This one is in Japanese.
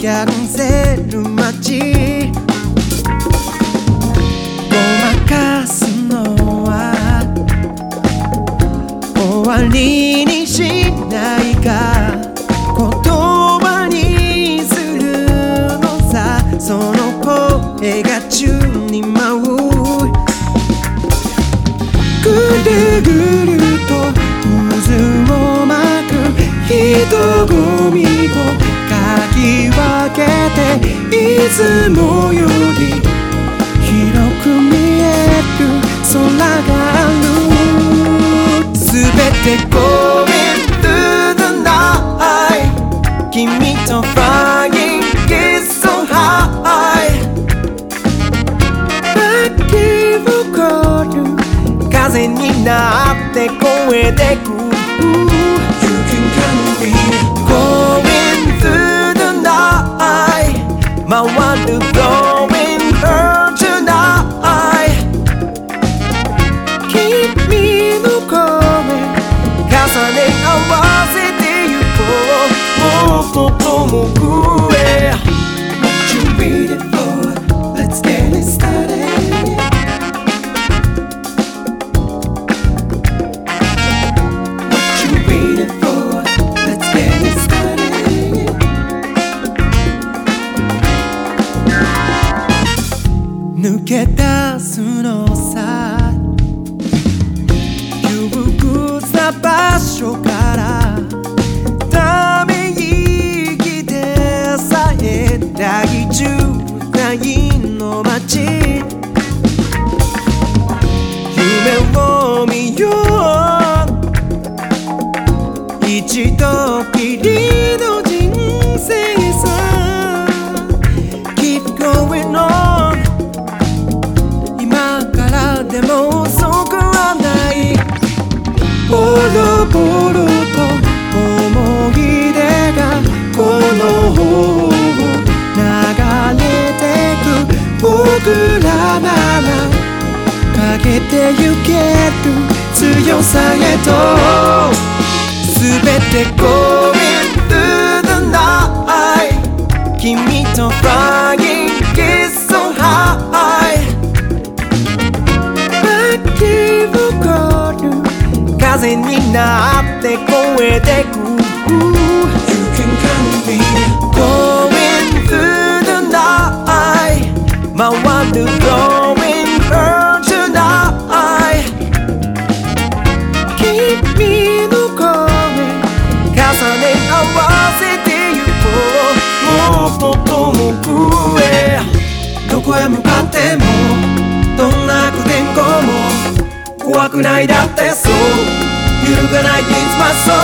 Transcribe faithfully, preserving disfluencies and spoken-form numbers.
キャンセル待ちごまかすのは終わりにしないか言葉にするのさその声が宙に舞うぐるぐると渦を巻く人混みをかき分けていつもより広く見える空があるすべて Going through the night 君と Flying is so high 泣き誇る風になって越えてく You can come be Going through the night 回る Blowing her tonight 君の声重ね合わせてゆこうもっと遠くへ What you waiting for? Let's get it started抜け出すのさ窮屈な場所からため息でさえ大渋滞の街夢を見よう一度きりの人生さ Keep going onでも遅くはないボロボロと思い出がこの方を流れてく僕らならかけてゆける強さへと全て Going through the night 君と Flying is so high風になって越えてく You can come be Going through the night 回る Blowing her tonight 君の声重ね合わせてゆこうもっと遠くへどこへ向かってもどんな悪天候も怖くないだってそう揺るがない It's my soul